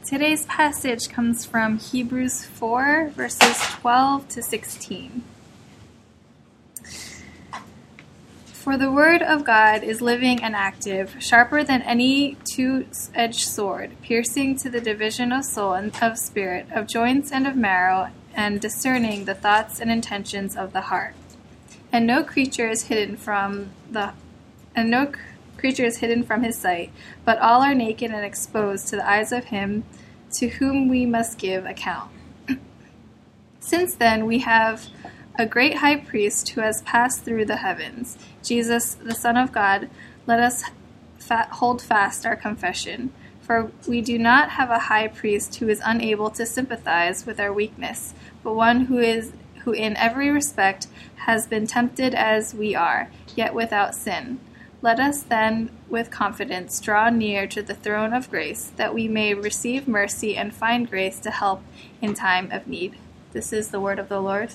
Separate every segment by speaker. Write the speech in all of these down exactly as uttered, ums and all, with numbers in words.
Speaker 1: Today's passage comes from Hebrews four, verses twelve to sixteen. For the word of God is living and active, sharper than any two-edged sword, piercing to the division of soul and of spirit, of joints and of marrow, and discerning the thoughts and intentions of the heart. And no creature is hidden from the and no creature is hidden from his sight, but all are naked and exposed to the eyes of him to whom we must give account. Since then we have a great high priest who has passed through the heavens, Jesus, the Son of God. Let us fa- hold fast our confession, for we do not have a high priest who is unable to sympathize with our weakness, but one who is who in every respect has been tempted as we are, yet without sin. Let us then, with confidence, draw near to the throne of grace, that we may receive mercy and find grace to help in time of need. This is the word of the Lord.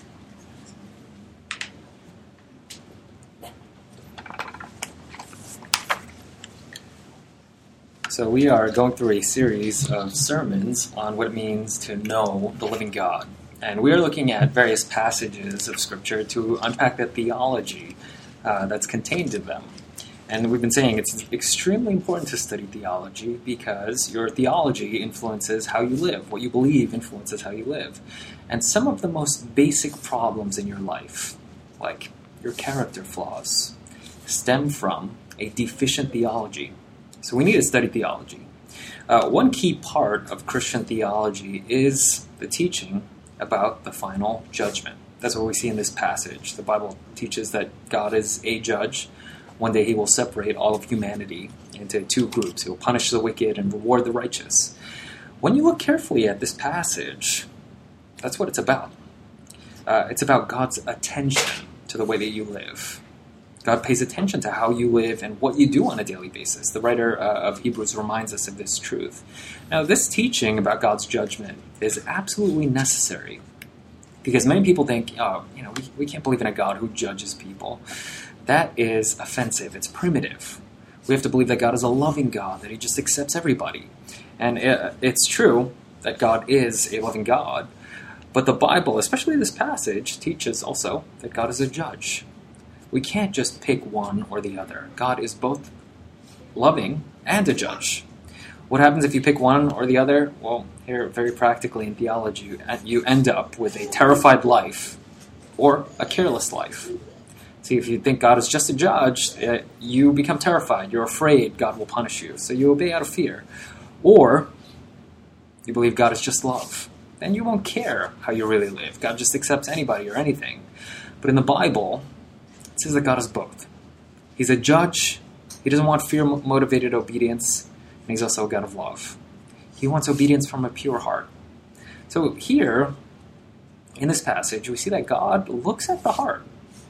Speaker 2: So we are going through a series of sermons on what it means to know the living God. And we are looking at various passages of Scripture to unpack the theology uh, that's contained in them. And we've been saying it's extremely important to study theology because your theology influences how you live. What you believe influences how you live. And some of the most basic problems in your life, like your character flaws, stem from a deficient theology. So we need to study theology. Uh, one key part of Christian theology is the teaching about the final judgment. That's what we see in this passage. The Bible teaches that God is a judge. One day he will separate all of humanity into two groups. He will punish the wicked and reward the righteous. When you look carefully at this passage, that's what it's about. Uh, it's about God's attention to the way that you live. God pays attention to how you live and what you do on a daily basis. The writer uh, of Hebrews reminds us of this truth. Now, this teaching about God's judgment is absolutely necessary because many people think, oh, you know, we, we can't believe in a God who judges people. That is offensive. It's primitive. We have to believe that God is a loving God, that he just accepts everybody. And it, it's true that God is a loving God, but the Bible, especially this passage, teaches also that God is a judge. We can't just pick one or the other. God is both loving and a judge. What happens if you pick one or the other? Well, here, very practically in theology, you end up with a terrified life or a careless life. See, if you think God is just a judge, you become terrified. You're afraid God will punish you, so you obey out of fear. Or you believe God is just love. Then you won't care how you really live. God just accepts anybody or anything. But in the Bible, it says that God is both. He's a judge. He doesn't want fear-motivated obedience, and he's also a God of love. He wants obedience from a pure heart. So here, in this passage, we see that God looks at the heart.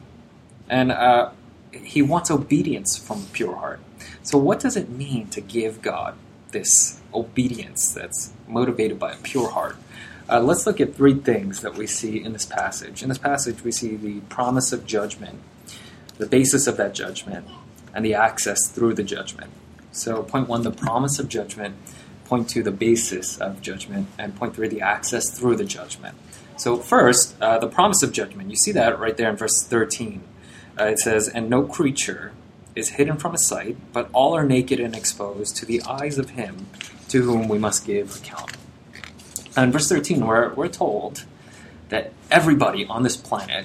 Speaker 2: And uh, he wants obedience from a pure heart. So what does it mean to give God this obedience that's motivated by a pure heart? Uh, let's look at three things that we see in this passage. In this passage, we see the promise of judgment, the basis of that judgment, and the access through the judgment. So point one, the promise of judgment. Point two, the basis of judgment. And point three, the access through the judgment. So first, uh, the promise of judgment. You see that right there in verse thirteen. Uh, it says, and no creature is hidden from his sight, but all are naked and exposed to the eyes of him to whom we must give account. And in verse thirteen, we're, we're told that everybody on this planet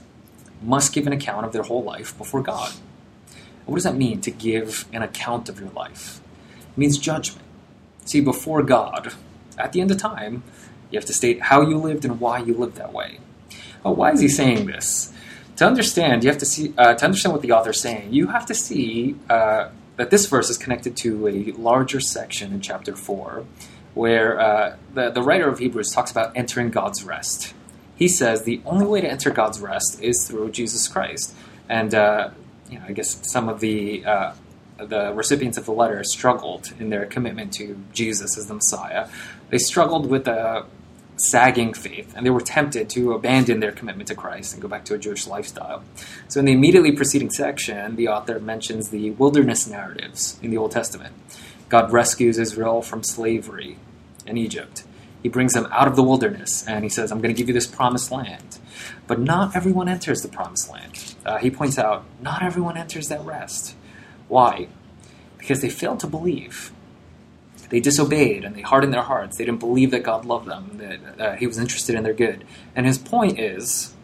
Speaker 2: must give an account of their whole life before God. What does that mean, to give an account of your life? It means judgment. See, before God, at the end of time, you have to state how you lived and why you lived that way. Well, why is he saying this? To understand, you have to see. Uh, to understand what the author is saying, you have to see uh, that this verse is connected to a larger section in chapter four, where uh, the, the writer of Hebrews talks about entering God's rest. He says the only way to enter God's rest is through Jesus Christ. And uh, you know, I guess some of the uh, the recipients of the letter struggled in their commitment to Jesus as the Messiah. They struggled with a sagging faith, and they were tempted to abandon their commitment to Christ and go back to a Jewish lifestyle. So in the immediately preceding section, the author mentions the wilderness narratives in the Old Testament. God rescues Israel from slavery in Egypt. He brings them out of the wilderness, and he says, I'm going to give you this promised land. But not everyone enters the promised land. Uh, he points out, not everyone enters that rest. Why? Because they failed to believe. They disobeyed, and they hardened their hearts. They didn't believe that God loved them, that uh, he was interested in their good. And his point is,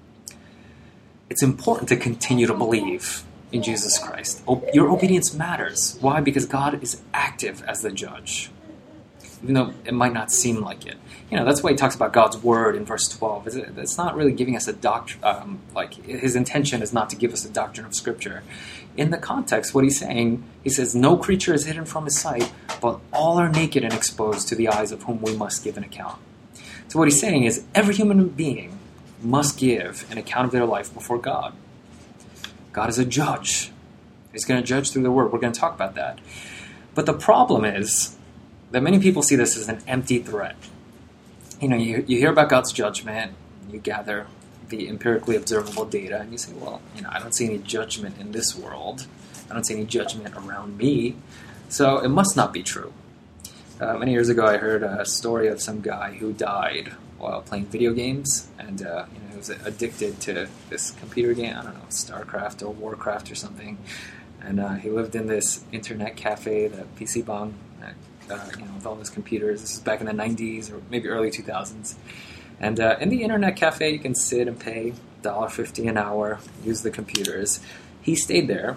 Speaker 2: it's important to continue to believe in Jesus Christ. O- your obedience matters. Why? Because God is active as the judge, even though it might not seem like it. You know, that's why he talks about God's word in verse twelve. It's not really giving us a doctrine, um, like his intention is not to give us a doctrine of Scripture. In the context, what he's saying, he says, no creature is hidden from his sight, but all are naked and exposed to the eyes of whom we must give an account. So what he's saying is, every human being must give an account of their life before God. God is a judge. He's going to judge through the word. We're going to talk about that. But the problem is that many people see this as an empty threat. You know, you, you hear about God's judgment, you gather the empirically observable data, and you say, well, you know, I don't see any judgment in this world. I don't see any judgment around me. So it must not be true. Uh, many years ago, I heard a story of some guy who died while playing video games, and uh, you know, he was addicted to this computer game. I don't know, StarCraft or Warcraft or something. And uh, he lived in this internet cafe, the P C Bang, uh, you know, with all his computers. This is back in the nineties or maybe early two thousands. And uh, in the internet cafe, you can sit and pay one dollar fifty an hour, use the computers. He stayed there,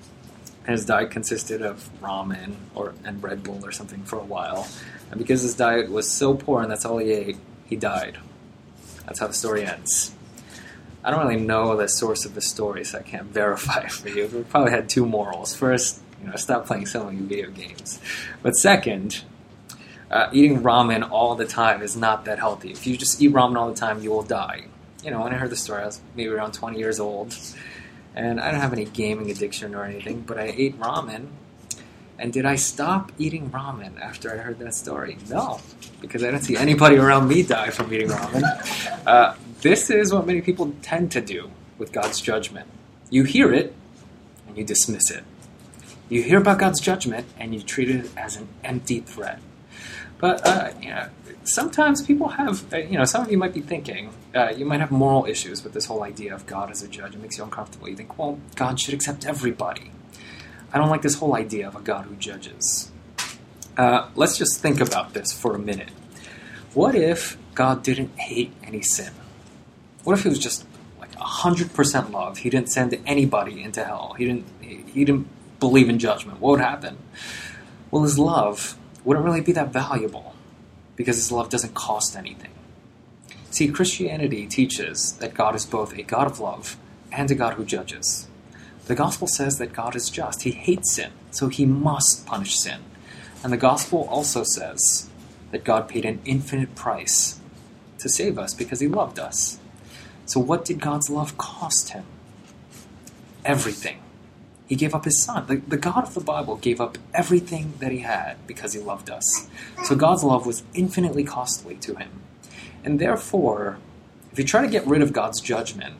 Speaker 2: and his diet consisted of ramen or and Red Bull or something for a while. And because his diet was so poor and that's all he ate, he died. That's how the story ends. I don't really know the source of the story, so I can't verify it for you. We probably had two morals. First, you know, stop playing so many video games. But second, uh, eating ramen all the time is not that healthy. If you just eat ramen all the time, you will die. You know, when I heard the story, I was maybe around twenty years old, and I don't have any gaming addiction or anything, but I ate ramen. And did I stop eating ramen after I heard that story? No, because I don't see anybody around me die from eating ramen. Uh, this is what many people tend to do with God's judgment. You hear it, and you dismiss it. You hear about God's judgment, and you treat it as an empty threat. But, uh, you know, sometimes people have, uh, you know, some of you might be thinking, uh, you might have moral issues with this whole idea of God as a judge. It makes you uncomfortable. You think, well, God should accept everybody. I don't like this whole idea of a God who judges. Uh, let's just think about this for a minute. What if God didn't hate any sin? What if he was just like one hundred percent love? He didn't send anybody into hell. He didn't, he, he didn't believe in judgment. What would happen? Well, his love wouldn't really be that valuable because his love doesn't cost anything. See, Christianity teaches that God is both a God of love and a God who judges. The gospel says that God is just. He hates sin, so he must punish sin. And the gospel also says that God paid an infinite price to save us because he loved us. So what did God's love cost him? Everything. He gave up his son. The, the God of the Bible gave up everything that he had because he loved us. So God's love was infinitely costly to him. And therefore, if you try to get rid of God's judgment,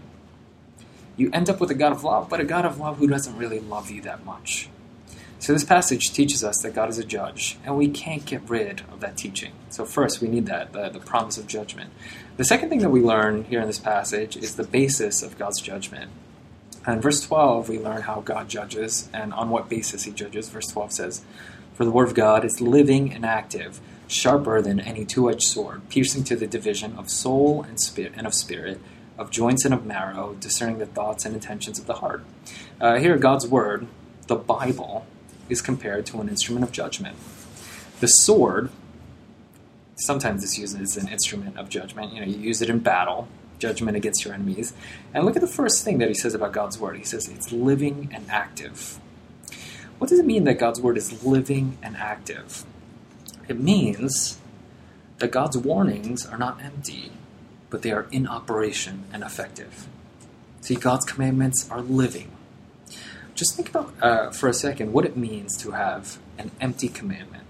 Speaker 2: you end up with a God of love, but a God of love who doesn't really love you that much. So this passage teaches us that God is a judge, and we can't get rid of that teaching. So first, we need that, the, the promise of judgment. The second thing that we learn here in this passage is the basis of God's judgment. In verse twelve, we learn how God judges and on what basis he judges. Verse twelve says, "For the word of God is living and active, sharper than any two-edged sword, piercing to the division of soul and spirit, and of spirit, of joints and of marrow, discerning the thoughts and intentions of the heart." Uh, here, God's word, the Bible, is compared to an instrument of judgment. The sword, sometimes it's used as an instrument of judgment. You know, you use it in battle, judgment against your enemies. And look at the first thing that he says about God's word. He says it's living and active. What does it mean that God's word is living and active? It means that God's warnings are not empty, but they are in operation and effective. See, God's commandments are living. Just think about, uh, for a second, what it means to have an empty commandment.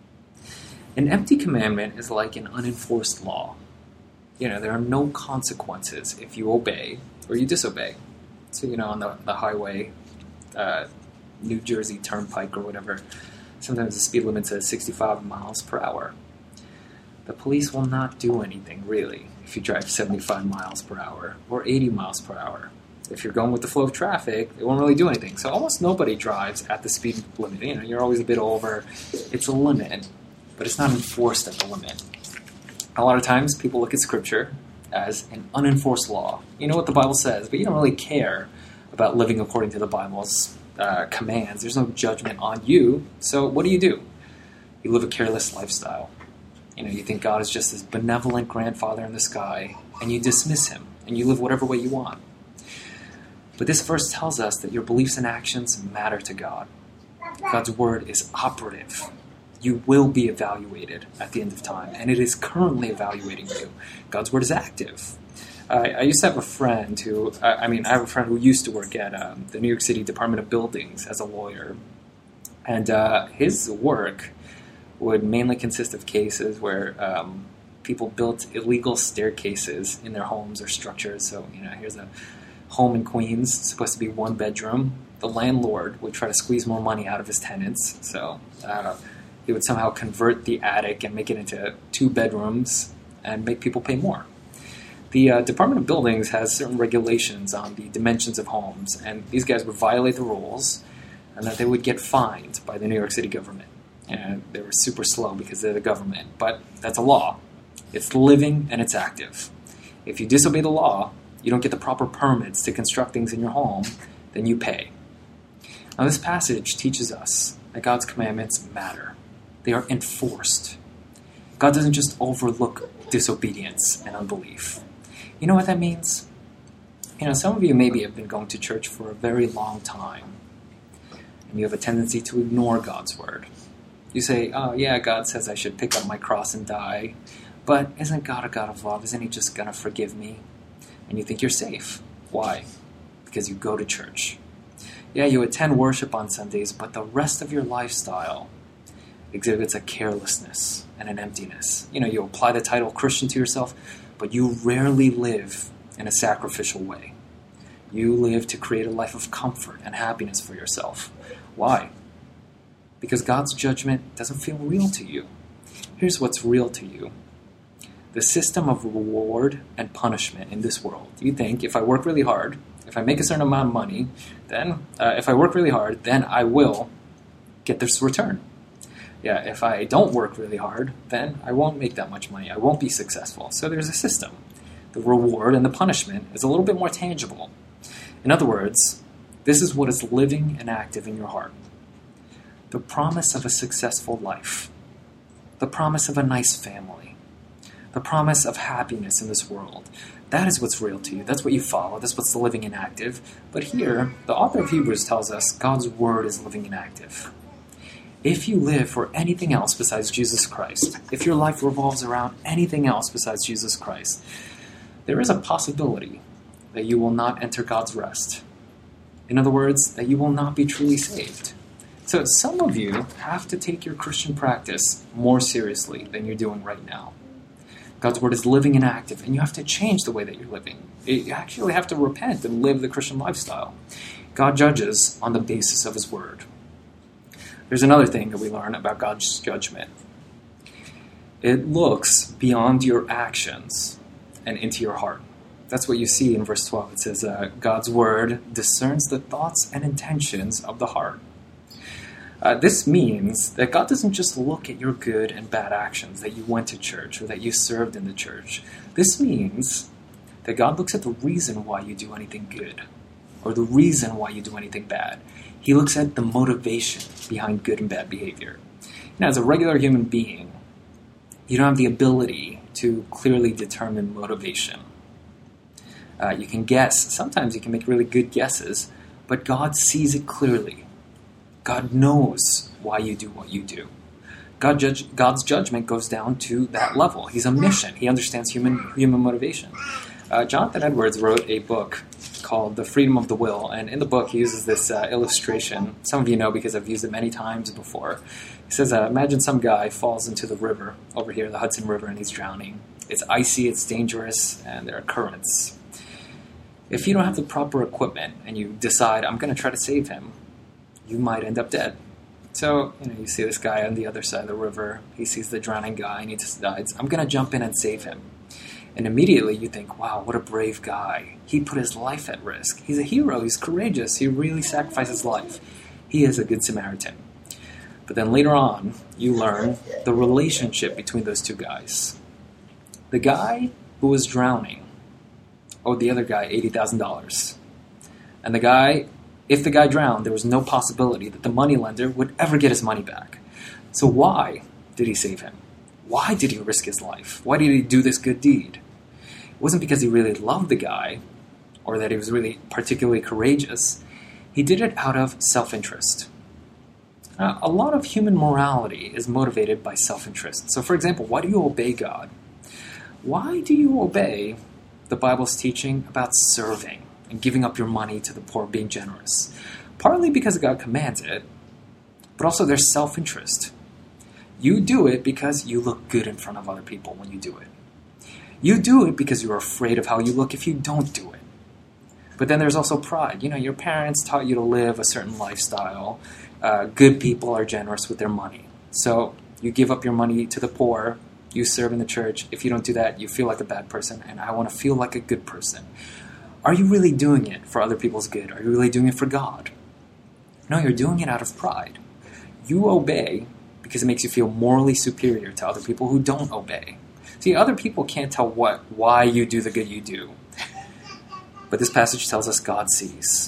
Speaker 2: An empty commandment is like an unenforced law. You know, there are no consequences if you obey or you disobey. So, you know, on the, the highway, uh, New Jersey Turnpike or whatever, sometimes the speed limit says sixty-five miles per hour. the police will not do anything, really, if you drive seventy-five miles per hour or eighty miles per hour. If you're going with the flow of traffic, they won't really do anything. So almost nobody drives at the speed limit. You know, you're always a bit over. It's a limit, but it's not enforced at the limit. A lot of times, people look at Scripture as an unenforced law. You know what the Bible says, but you don't really care about living according to the Bible's uh, commands. There's no judgment on you. So what do you do? You live a careless lifestyle. You know, you think God is just this benevolent grandfather in the sky, and you dismiss him, and you live whatever way you want. But this verse tells us that your beliefs and actions matter to God. God's word is operative. You will be evaluated at the end of time, and it is currently evaluating you. God's word is active. Uh, I used to have a friend who, I, I mean, I have a friend who used to work at um, the New York City Department of Buildings as a lawyer, and uh, his work would mainly consist of cases where um, people built illegal staircases in their homes or structures. So, you know, here's a home in Queens, supposed to be one bedroom. The landlord would try to squeeze more money out of his tenants, so uh, he would somehow convert the attic and make it into two bedrooms and make people pay more. The uh, Department of Buildings has certain regulations on the dimensions of homes, and these guys would violate the rules, and that they would get fined by the New York City government. And they were super slow because they're the government, but that's a law. It's living and it's active. If you disobey the law, you don't get the proper permits to construct things in your home, then you pay. Now this passage teaches us that God's commandments matter. They are enforced. God doesn't just overlook disobedience and unbelief. You know what that means? You know, some of you maybe have been going to church for a very long time, and you have a tendency to ignore God's word. You say, oh yeah, God says I should pick up my cross and die, but isn't God a God of love? Isn't he just going to forgive me? And you think you're safe. Why? Because you go to church. Yeah, you attend worship on Sundays, but the rest of your lifestyle exhibits a carelessness and an emptiness. You know, you apply the title Christian to yourself, but you rarely live in a sacrificial way. You live to create a life of comfort and happiness for yourself. Why? Because God's judgment doesn't feel real to you. Here's what's real to you. The system of reward and punishment in this world. You think, if I work really hard, if I make a certain amount of money, then uh, if I work really hard, then I will get this return. Yeah, if I don't work really hard, then I won't make that much money. I won't be successful. So there's a system. The reward and the punishment is a little bit more tangible. In other words, this is what is living and active in your heart. The promise of a successful life. The promise of a nice family. The promise of happiness in this world. That is what's real to you. That's what you follow. That's what's living and active. But here, the author of Hebrews tells us God's word is living and active. If you live for anything else besides Jesus Christ, if your life revolves around anything else besides Jesus Christ, there is a possibility that you will not enter God's rest. In other words, that you will not be truly saved. So some of you have to take your Christian practice more seriously than you're doing right now. God's word is living and active, and you have to change the way that you're living. You actually have to repent and live the Christian lifestyle. God judges on the basis of his word. There's another thing that we learn about God's judgment. It looks beyond your actions and into your heart. That's what you see in verse twelve. It says, uh, God's word discerns the thoughts and intentions of the heart. Uh, this means that God doesn't just look at your good and bad actions, that you went to church or that you served in the church. This means that God looks at the reason why you do anything good or the reason why you do anything bad. He looks at the motivation behind good and bad behavior. Now, as a regular human being, you don't have the ability to clearly determine motivation. Uh, you can guess. Sometimes you can make really good guesses, but God sees it clearly. God knows why you do what you do. God judge, God's judgment goes down to that level. He's omniscient. He understands human human motivation. Uh, Jonathan Edwards wrote a book called The Freedom of the Will, and in the book he uses this uh, illustration. Some of you know because I've used it many times before. He says, uh, imagine some guy falls into the river over here, the Hudson River, and he's drowning. It's icy, it's dangerous, and there are currents. If you don't have the proper equipment and you decide, I'm going to try to save him, you might end up dead. So, you know, you see this guy on the other side of the river. He sees the drowning guy and he decides, I'm going to jump in and save him. And immediately you think, wow, what a brave guy. He put his life at risk. He's a hero. He's courageous. He really sacrificed his life. He is a good Samaritan. But then later on, you learn the relationship between those two guys. The guy who was drowning owed the other guy eighty thousand dollars. And the guy, if the guy drowned, there was no possibility that the moneylender would ever get his money back. So why did he save him? Why did he risk his life? Why did he do this good deed? It wasn't because he really loved the guy or that he was really particularly courageous. He did it out of self-interest. Now, a lot of human morality is motivated by self-interest. So, for example, why do you obey God? Why do you obey the Bible's teaching about serving and giving up your money to the poor, being generous? Partly because God commands it, but also there's self-interest. You do it because you look good in front of other people when you do it. You do it because you're afraid of how you look if you don't do it. But then there's also pride. You know, your parents taught you to live a certain lifestyle. Uh, good people are generous with their money. So you give up your money to the poor. You serve in the church. If you don't do that, you feel like a bad person, and I want to feel like a good person. Are you really doing it for other people's good? Are you really doing it for God? No, you're doing it out of pride. You obey because it makes you feel morally superior to other people who don't obey. See, other people can't tell what why you do the good you do. But this passage tells us God sees.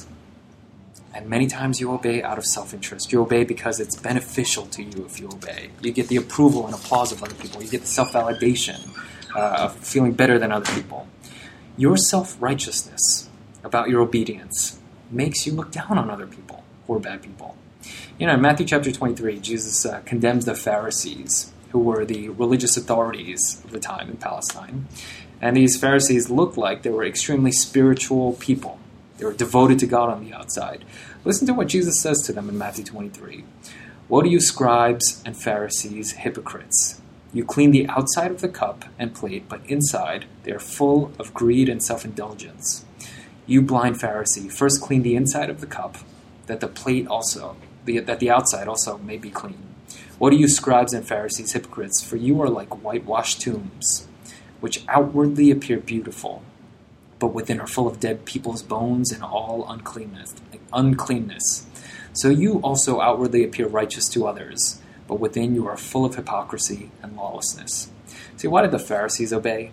Speaker 2: And many times you obey out of self-interest. You obey because it's beneficial to you if you obey. You get the approval and applause of other people. You get the self-validation uh, of feeling better than other people. Your self-righteousness about your obedience makes you look down on other people who are bad people. You know, in Matthew chapter twenty-three, Jesus uh, condemns the Pharisees, who were the religious authorities of the time in Palestine. And these Pharisees looked like they were extremely spiritual people. They were devoted to God on the outside. Listen to what Jesus says to them in Matthew twenty-three. Woe to you, scribes and Pharisees, hypocrites! You clean the outside of the cup and plate, but inside they are full of greed and self-indulgence. You blind Pharisee, first clean the inside of the cup, that the plate also, that the outside also may be clean. What are you, scribes and Pharisees, hypocrites? For you are like whitewashed tombs, which outwardly appear beautiful, but within are full of dead people's bones and all uncleanness. uncleanness. So you also outwardly appear righteous to others, but within you are full of hypocrisy and lawlessness. See, why did the Pharisees obey?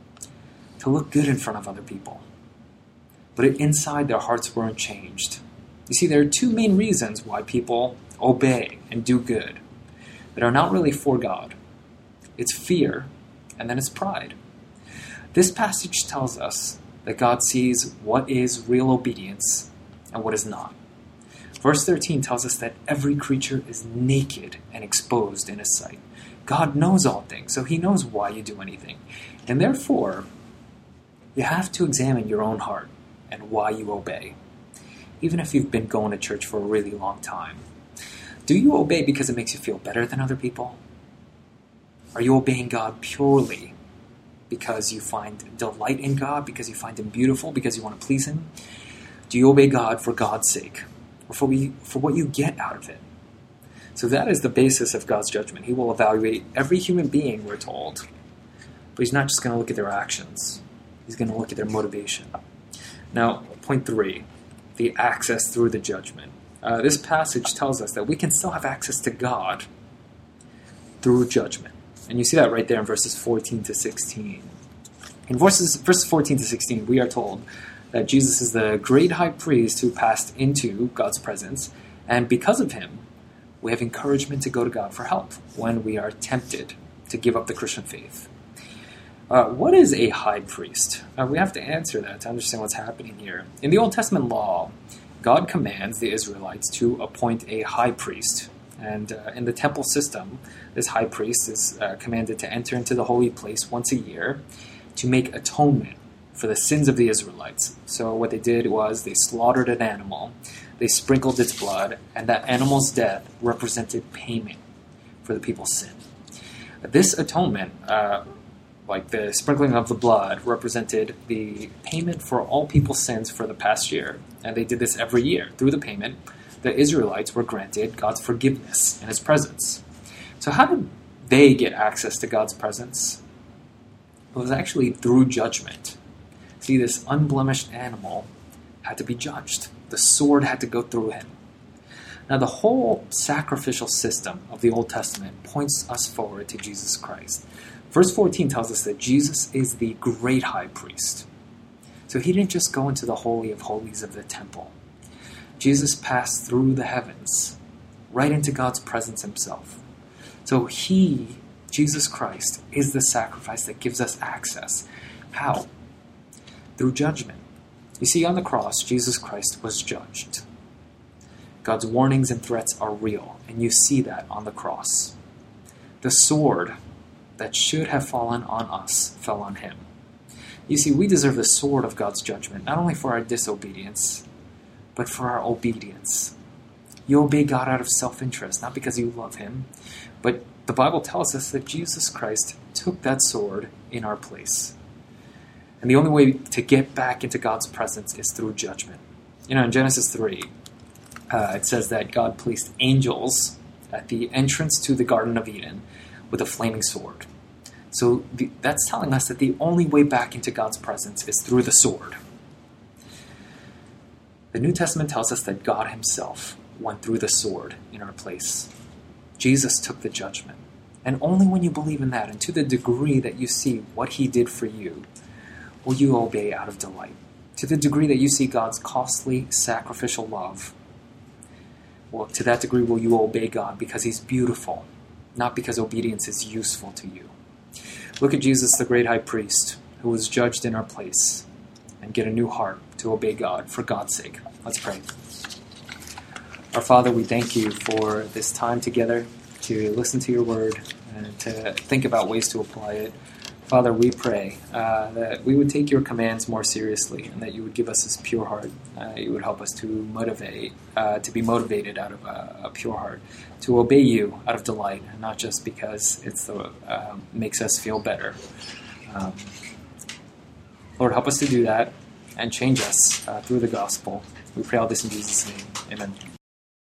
Speaker 2: To look good in front of other people. But inside their hearts weren't changed. You see, there are two main reasons why people obey and do good that are not really for God. It's fear, and then it's pride. This passage tells us that God sees what is real obedience and what is not. Verse thirteen tells us that every creature is naked and exposed in His sight. God knows all things, so He knows why you do anything. And therefore, you have to examine your own heart and why you obey, even if you've been going to church for a really long time. Do you obey because it makes you feel better than other people? Are you obeying God purely because you find delight in God, because you find Him beautiful, because you want to please Him? Do you obey God for God's sake, or for, we, for what you get out of it? So that is the basis of God's judgment. He will evaluate every human being, we're told. But He's not just going to look at their actions. He's going to look at their motivation. Now, point three, the access through the judgment. Uh, this passage tells us that we can still have access to God through judgment. And you see that right there in verses fourteen to sixteen. In verses, verses fourteen to sixteen, we are told that Jesus is the great high priest who passed into God's presence, and because of Him, we have encouragement to go to God for help when we are tempted to give up the Christian faith. Uh, what is a high priest? Uh, we have to answer that to understand what's happening here. In the Old Testament law, God commands the Israelites to appoint a high priest. And uh, in the temple system, this high priest is uh, commanded to enter into the holy place once a year to make atonement for the sins of the Israelites. So what they did was they slaughtered an animal, they sprinkled its blood, and that animal's death represented payment for the people's sin. This atonement, uh, like the sprinkling of the blood, represented the payment for all people's sins for the past year. And they did this every year. Through the payment, the Israelites were granted God's forgiveness in his presence. So how did they get access to God's presence? It was actually through judgment. See, this unblemished animal had to be judged. The sword had to go through him. Now, the whole sacrificial system of the Old Testament points us forward to Jesus Christ. Verse fourteen tells us that Jesus is the great high priest. So he didn't just go into the Holy of Holies of the temple. Jesus passed through the heavens, right into God's presence himself. So he, Jesus Christ, is the sacrifice that gives us access. How? Through judgment. You see, on the cross, Jesus Christ was judged. God's warnings and threats are real, and you see that on the cross. The sword that should have fallen on us fell on him. You see, we deserve the sword of God's judgment, not only for our disobedience, but for our obedience. You obey God out of self-interest, not because you love him, but the Bible tells us that Jesus Christ took that sword in our place. And the only way to get back into God's presence is through judgment. You know, in Genesis three, uh, it says that God placed angels at the entrance to the Garden of Eden with a flaming sword. So the, that's telling us that the only way back into God's presence is through the sword. The New Testament tells us that God himself went through the sword in our place. Jesus took the judgment. And only when you believe in that, and to the degree that you see what he did for you, will you obey out of delight. To the degree that you see God's costly, sacrificial love, well, to that degree will you obey God because he's beautiful, not because obedience is useful to you. Look at Jesus, the great high priest, who was judged in our place, and get a new heart to obey God for God's sake. Let's pray. Our Father, we thank you for this time together to listen to your word and to think about ways to apply it. Father, we pray uh, that we would take your commands more seriously and that you would give us this pure heart. Uh, you would help us to motivate, uh, to be motivated out of a, a pure heart, to obey you out of delight, and not just because it uh, makes us feel better. Um, Lord, help us to do that and change us uh, through the gospel. We pray all this in Jesus' name. Amen.